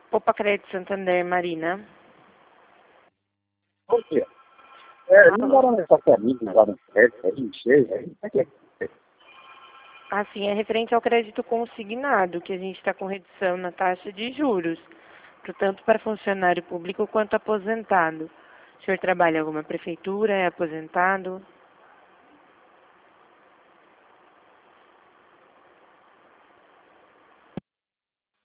Opa, Crédito Santander, Marina. Por quê? Não Alô? deram essa família lá no crédito, aí, cheio, aí, como é que é? Assim, é referente ao crédito consignado, que a gente está com redução na taxa de juros, tanto para funcionário público quanto aposentado. O senhor trabalha em alguma prefeitura, é aposentado?